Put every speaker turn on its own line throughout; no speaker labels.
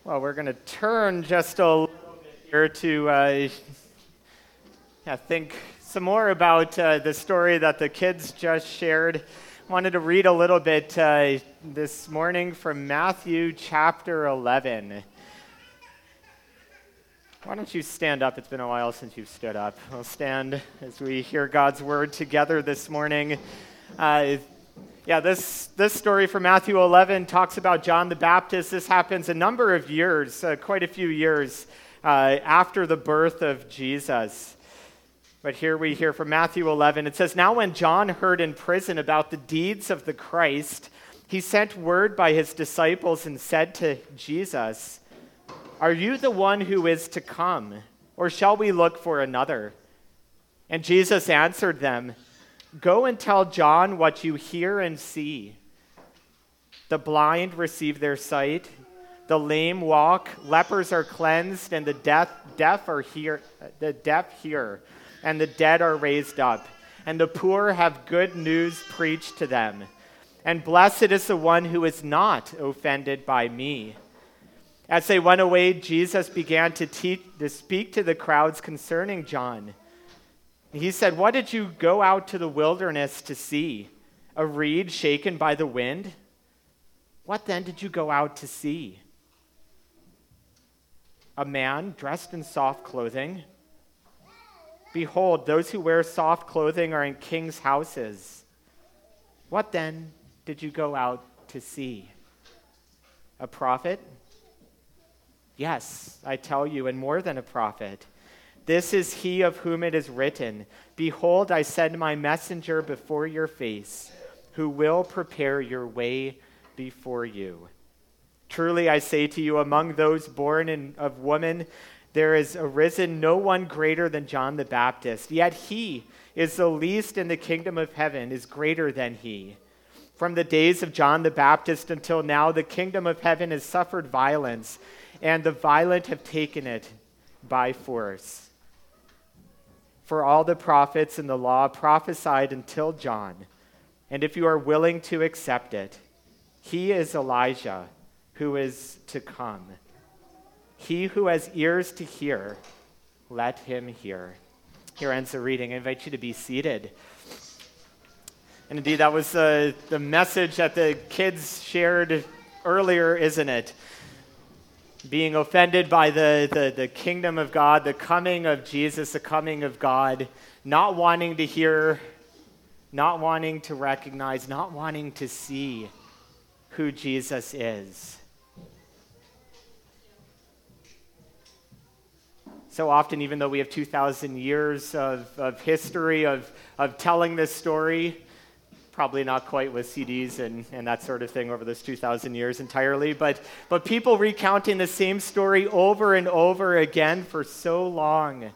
Well, we're going to turn just a little bit here to think some more about the story that the kids just shared. Wanted to read a little bit this morning from Matthew chapter 11. Why don't you stand up? It's been a while since you've stood up. We'll stand as we hear God's word together this morning. This story from Matthew 11 talks about John the Baptist. This happens a number of years, quite a few years after the birth of Jesus. But here we hear from Matthew 11. It says, "Now when John heard in prison about the deeds of the Christ, he sent word by his disciples and said to Jesus, 'Are you the one who is to come, or shall we look for another?' And Jesus answered them, 'Go and tell John what you hear and see. The blind receive their sight, the lame walk, lepers are cleansed, and the deaf hear, and the dead are raised up, and the poor have good news preached to them. And blessed is the one who is not offended by me.' As they went away, Jesus began to speak to the crowds concerning John. He said, 'What did you go out to the wilderness to see? A reed shaken by the wind? What then did you go out to see? A man dressed in soft clothing? Behold, those who wear soft clothing are in kings' houses. What then did you go out to see? A prophet? Yes, I tell you, and more than a prophet. This is he of whom it is written, Behold, I send my messenger before your face, who will prepare your way before you. Truly I say to you, among those born of woman, there is arisen no one greater than John the Baptist. Yet he is the least in the kingdom of heaven, is greater than he. From the days of John the Baptist until now, the kingdom of heaven has suffered violence, and the violent have taken it by force. For all the prophets and the law prophesied until John, and if you are willing to accept it, he is Elijah who is to come. He who has ears to hear, let him hear." Here ends the reading. I invite you to be seated. And indeed, that was the message that the kids shared earlier, isn't it? Being offended by the kingdom of God, the coming of Jesus, the coming of God, not wanting to hear, not wanting to recognize, not wanting to see who Jesus is. So often, even though we have 2,000 years of history of telling this story, probably not quite with CDs and that sort of thing over those 2,000 years entirely, but people recounting the same story over and over again for so long.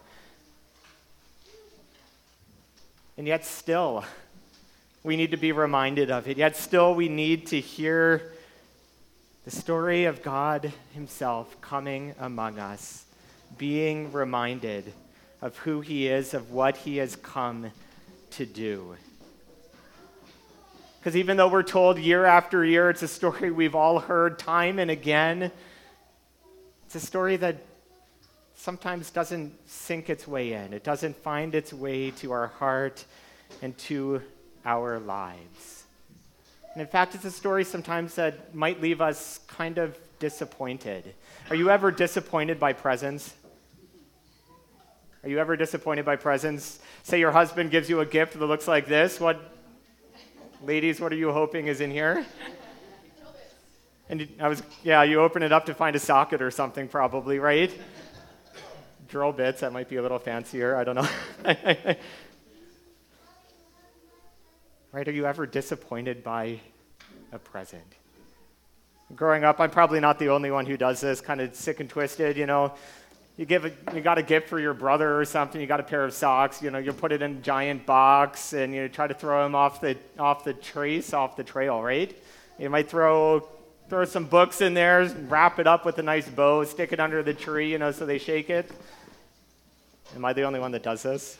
And yet still, we need to be reminded of it. Yet still, we need to hear the story of God himself coming among us, being reminded of who he is, of what he has come to do. Because even though we're told year after year, it's a story we've all heard time and again, it's a story that sometimes doesn't sink its way in. It doesn't find its way to our heart and to our lives. And in fact, it's a story sometimes that might leave us kind of disappointed. Are you ever disappointed by presents? Are you ever disappointed by presents? Say your husband gives you a gift that looks like this. Ladies, what are you hoping is in here? And you open it up to find a socket or something probably, right? Drill bits, that might be a little fancier, I don't know. Right, are you ever disappointed by a present? Growing up, I'm probably not the only one who does this, kind of sick and twisted, you know. You got a gift for your brother or something. You got a pair of socks. You put it in a giant box and you try to throw them off the trail, right? You might throw some books in there, wrap it up with a nice bow, stick it under the tree, so they shake it. Am I the only one that does this?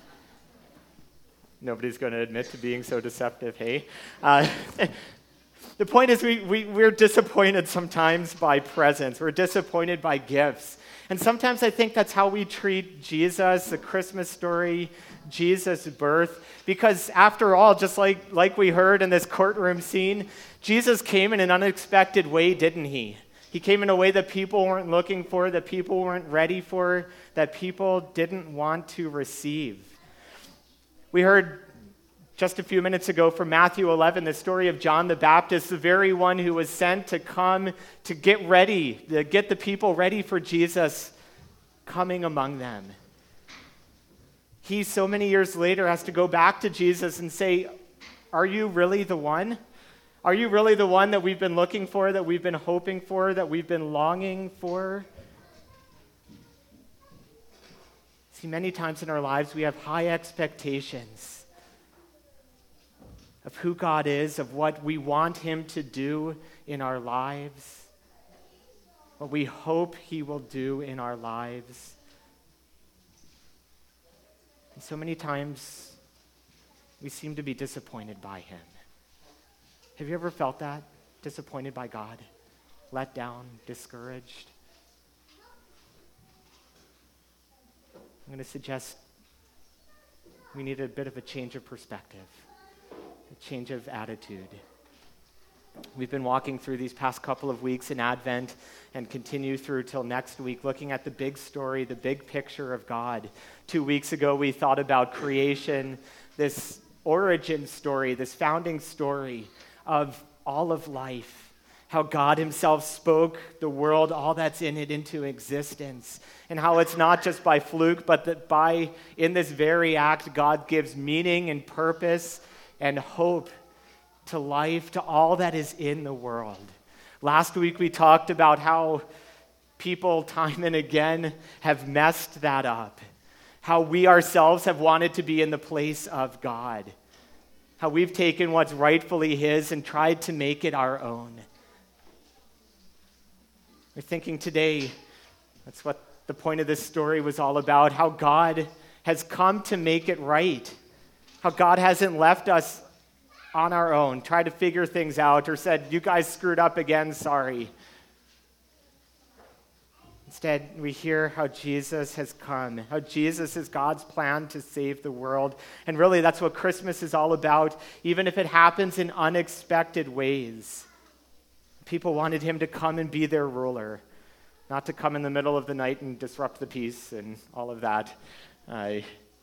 Nobody's going to admit to being so deceptive, hey? The point is we're disappointed sometimes by presents. We're disappointed by gifts. And sometimes I think that's how we treat Jesus, the Christmas story, Jesus' birth. Because after all, just like we heard in this courtroom scene, Jesus came in an unexpected way, didn't he? He came in a way that people weren't looking for, that people weren't ready for, that people didn't want to receive. We heard just a few minutes ago from Matthew 11, the story of John the Baptist, the very one who was sent to come to get ready, to get the people ready for Jesus coming among them. He, so many years later, has to go back to Jesus and say, are you really the one? Are you really the one that we've been looking for, that we've been hoping for, that we've been longing for? See, many times in our lives we have high expectations of who God is, of what we want him to do in our lives, what we hope he will do in our lives. And so many times we seem to be disappointed by him. Have you ever felt that? Disappointed by God? Let down? Discouraged? I'm going to suggest we need a bit of a change of perspective, a change of attitude. We've been walking through these past couple of weeks in Advent and continue through till next week, looking at the big story, the big picture of God. 2 weeks ago, we thought about creation, this origin story, this founding story of all of life, how God himself spoke the world, all that's in it, into existence, and how it's not just by fluke, but that in this very act, God gives meaning and purpose and hope to life, to all that is in the world. Last week we talked about how people time and again have messed that up, how we ourselves have wanted to be in the place of God, how we've taken what's rightfully his and tried to make it our own. We're thinking today, that's what the point of this story was all about, how God has come to make it right, how God hasn't left us on our own, tried to figure things out, or said, you guys screwed up again, sorry. Instead, we hear how Jesus has come, how Jesus is God's plan to save the world. And really, that's what Christmas is all about, even if it happens in unexpected ways. People wanted him to come and be their ruler, not to come in the middle of the night and disrupt the peace and all of that. They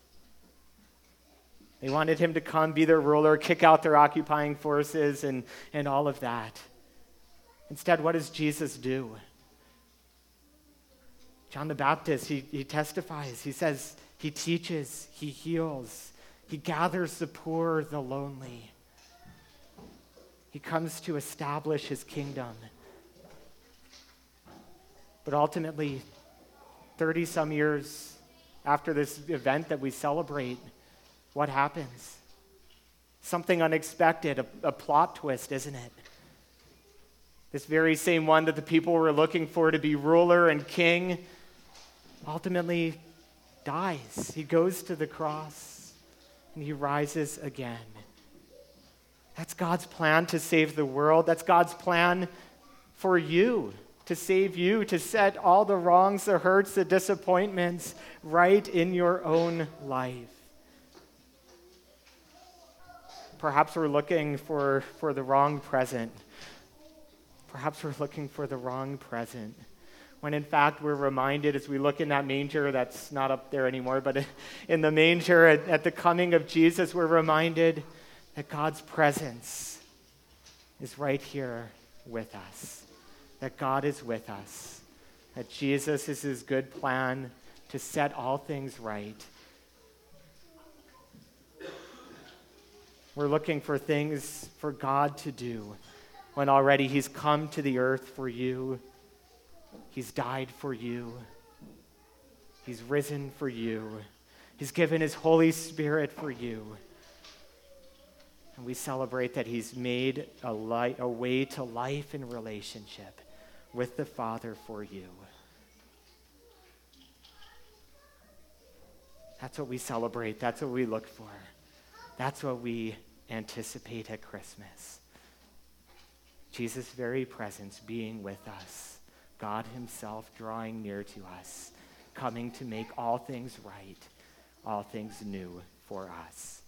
wanted him to come, be their ruler, kick out their occupying forces and all of that. Instead, what does Jesus do? John the Baptist, he testifies. He says he teaches, he heals, he gathers the poor, the lonely. He comes to establish his kingdom. But ultimately, 30-some years after this event that we celebrate, what happens? Something unexpected, a plot twist, isn't it? This very same one that the people were looking for to be ruler and king ultimately dies. He goes to the cross and he rises again. That's God's plan to save the world. That's God's plan for you, to save you, to set all the wrongs, the hurts, the disappointments right in your own life. Perhaps we're looking for the wrong present. Perhaps we're looking for the wrong present. When in fact we're reminded as we look in that manger, that's not up there anymore, but in the manger at the coming of Jesus, we're reminded that God's presence is right here with us. That God is with us. That Jesus is his good plan to set all things right. We're looking for things for God to do when already he's come to the earth for you. He's died for you. He's risen for you. He's given his Holy Spirit for you. And we celebrate that he's made a way to life and relationship with the Father for you. That's what we celebrate. That's what we look for. That's what we anticipate at Christmas. Jesus' very presence being with us, God himself drawing near to us, coming to make all things right, all things new for us.